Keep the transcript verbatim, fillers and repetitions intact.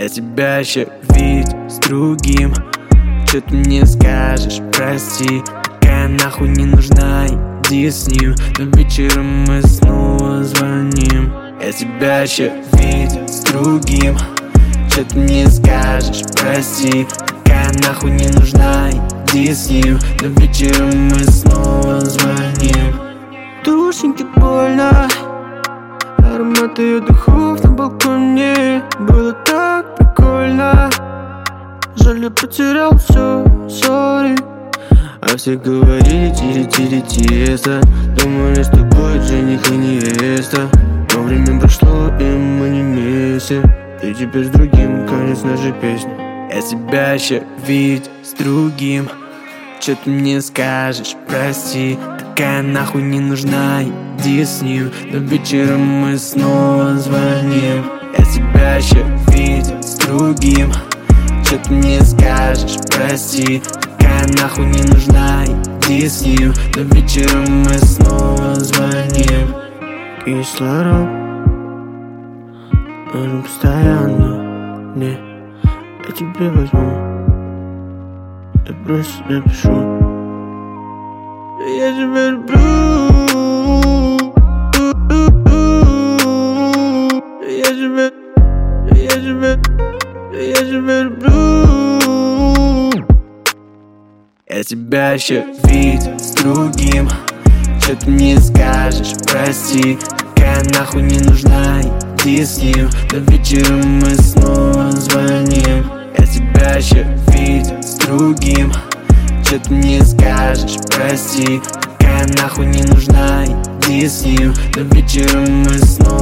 Я тебя еще видел с другим. Чё ты мне скажешь, прости. Такая нахуй не нужна, иди с ним. Но вечером мы снова звоним. Я тебя еще видел с другим. Чё ты мне скажешь, прости. Такая нахуй не нужна, иди с ним. Но вечером мы снова звоним. Душеньки больно, аромат ее духов на балконе. Было так прикольно. Жаль, я потерял все, сори. А все говорили тири-тири тесто. Думали, что будет жених и невеста. Но время прошло, и мы не вместе. И теперь с другим конец нашей песни. Я тебя еще видел с другим. Чё ты мне скажешь, прости. Такая нахуй не нужна, иди с ним. Но вечером мы снова звоним. Я тебя еще видел с другим. Чё ты мне скажешь, прости. Такая нахуй не нужна, иди с ним. Но вечером мы снова звоним. Кислород нужен постоянно. Не, я тебе возьму. Я просто напишу. Я тебя люблю. Я тебя, я тебя, я тебя люблю. Я тебя еще видел с другим. Чё ты мне скажешь, прости. Такая нахуй не нужна, иди с ним. Но вечером мы снова звоним. Я тебя еще видел с другим. Чё ты мне скажешь, прости. Такая нахуй не нужна, иди с ним. Но вечером мы снова